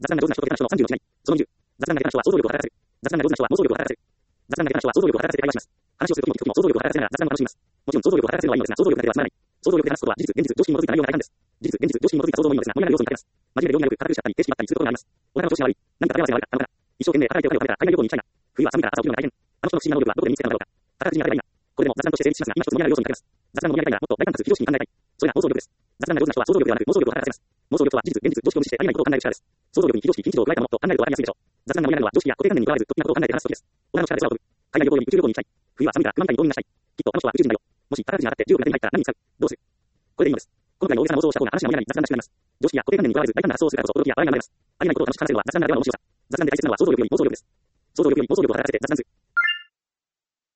雑談が上手な人と下手な人の30の違い。その20。雑談が下手な人は想像力を働かせる。雑談が上手な人は妄想力を働かせる。雑談が下手な人は想像力を働かせて会話します。話をするときも聞くときも想像力を働かせながら雑談を楽しみます。もちろん想像力を働かせるのはいいのですが、想像力だけでは済まない。想像力で話すことは事実、現実、常識に基づいた内容が大半です。事実、現実、常識に基づいた想像もいいのですが、無理なる要素に欠けます。真面目で量が良く、堅苦しかったり、形式ばったりすることがあります。お腹の調子が悪い。何か食べ合わせが悪かったのかな。一生懸命働いてお金を貯めたら海外旅行に行きたいな。冬は寒いから朝起きるのが大変。あの人の不思議な能力はどこで身につけたのだろうか。宝くじに当てればいいな。これでも雑談として成立しますが、今一つ無理なる要素に欠けます。雑談の盛り上げたいならもっと大胆かつ非常識に考えたい。それが妄想力です。雑談が上手な人は想像力ではなく妄想力を働かせます。妄想力とは事実、現実、常識を無視してありえないことを考える力です。想像力に非常識、近似度を加えたものと考えると分かりやすいでしょう。雑談が盛り上がるのは常識や固定観念に加わらず、得意なことを考えて話すときです。女の力で空を飛ぶ。海外旅行より宇宙旅行に行きたい。冬は寒いから熊みたいに冬眠がしたい。きっとあの人は宇宙人だよ。もし宝くじに当たって10億が手に入ったら何に使う？どうする？これでいいのです。このくらいの大げさな妄想をした方が話が盛り上がり雑談がしくなります。常識や固定観念に加わらず大胆な発想をするからこそ驚きや笑いが生まれます。ありえないことを楽しく話せるのは雑談ならではの面白さ。雑談で大切なのは想像力より妄想力です。